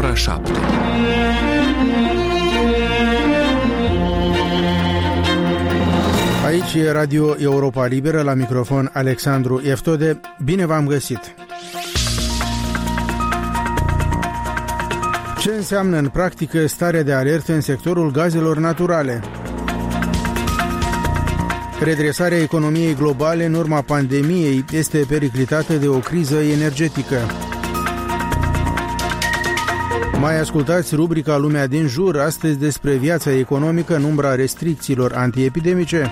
ora 7. Aici e Radio Europa Liberă, la microfon Alexandru Eftode. Bine v-am găsit! Ce înseamnă în practică starea de alertă în sectorul gazelor naturale? Redresarea economiei globale în urma pandemiei este periclitată de o criză energetică. Mai ascultați rubrica Lumea din jur, astăzi despre viața economică în umbra restricțiilor antiepidemice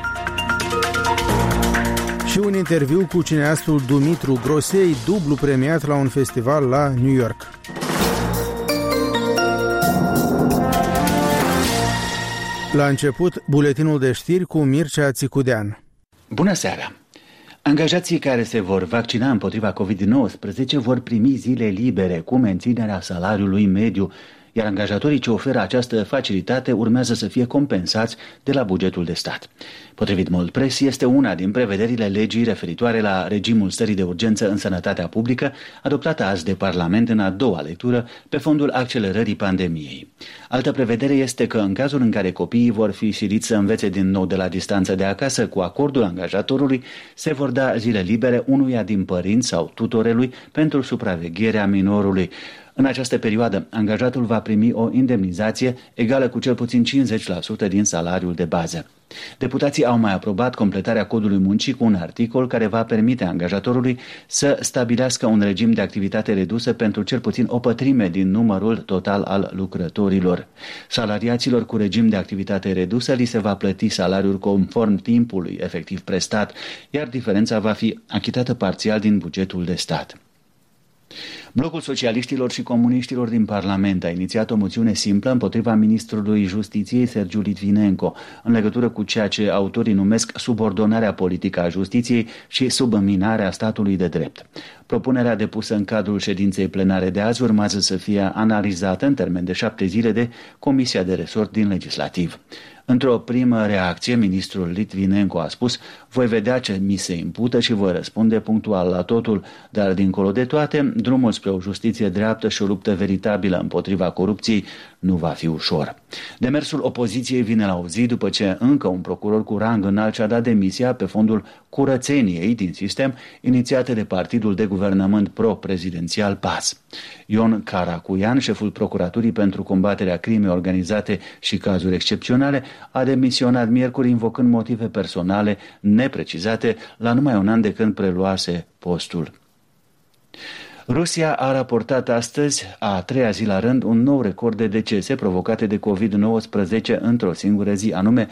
și un interviu cu cineastul Dumitru Grosei, dublu premiat la un festival la New York. La început, buletinul de știri cu Mircea Țicudean. Bună seara! Angajații care se vor vaccina împotriva COVID-19 vor primi zile libere cu menținerea salariului mediu, iar angajatorii ce oferă această facilitate urmează să fie compensați de la bugetul de stat. Potrivit Moldpress, este una din prevederile legii referitoare la regimul stării de urgență în sănătatea publică, adoptată azi de Parlament în a doua lectură pe fondul accelerării pandemiei. Altă prevedere este că în cazul în care copiii vor fi siliți să învețe din nou de la distanță de acasă cu acordul angajatorului, se vor da zile libere unuia din părinți sau tutorelui pentru supravegherea minorului. În această perioadă, angajatul va primi o indemnizație egală cu cel puțin 50% din salariul de bază. Deputații au mai aprobat completarea codului muncii cu un articol care va permite angajatorului să stabilească un regim de activitate redusă pentru cel puțin o pătrime din numărul total al lucrătorilor. Salariaților cu regim de activitate redusă li se va plăti salariul conform timpului efectiv prestat, iar diferența va fi achitată parțial din bugetul de stat. Blocul socialiștilor și comuniștilor din Parlament a inițiat o moțiune simplă împotriva ministrului Justiției Sergiu Litvinenko în legătură cu ceea ce autorii numesc subordonarea politică a justiției și subminarea statului de drept. Propunerea depusă în cadrul ședinței plenare de azi urmează să fie analizată în termen de 7 zile de Comisia de Resort din Legislativ. Într-o primă reacție, ministrul Litvinenko a spus: voi vedea ce mi se impută și voi răspunde punctual la totul, dar dincolo de toate, drumul spre o justiție dreaptă și o luptă veritabilă împotriva corupției nu va fi ușor. Demersul opoziției vine la o zi după ce încă un procuror cu rang înalt și-a dat demisia pe fondul curățeniei din sistem inițiate de partidul de guvernământ pro-prezidențial PAS. Ion Caracuian, șeful Procuraturii pentru combaterea crimei organizate și cazuri excepționale, a demisionat miercuri invocând motive personale neprecizate la numai un an de când preluase postul. Rusia a raportat astăzi, a treia zi la rând, un nou record de decese provocate de COVID-19 într-o singură zi, anume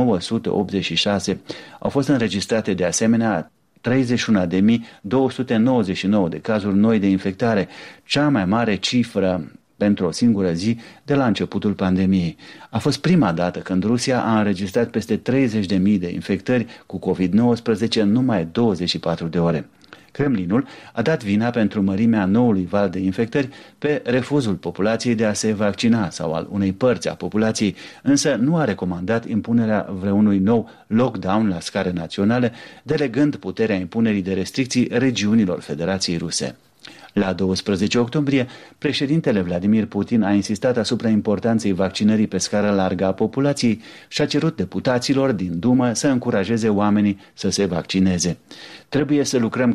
986. Au fost înregistrate de asemenea 31.299 de cazuri noi de infectare, cea mai mare cifră pentru o singură zi de la începutul pandemiei. A fost prima dată când Rusia a înregistrat peste 30.000 de infectări cu COVID-19 în numai 24 de ore. Kremlinul a dat vina pentru mărimea noului val de infectări pe refuzul populației de a se vaccina sau al unei părți a populației, însă nu a recomandat impunerea vreunui nou lockdown la scară națională, delegând puterea impunerii de restricții regiunilor Federației Ruse. La 12 octombrie, președintele Vladimir Putin a insistat asupra importanței vaccinării pe scară largă a populației și a cerut deputaților din Dumă să încurajeze oamenii să se vaccineze. Trebuie să lucrăm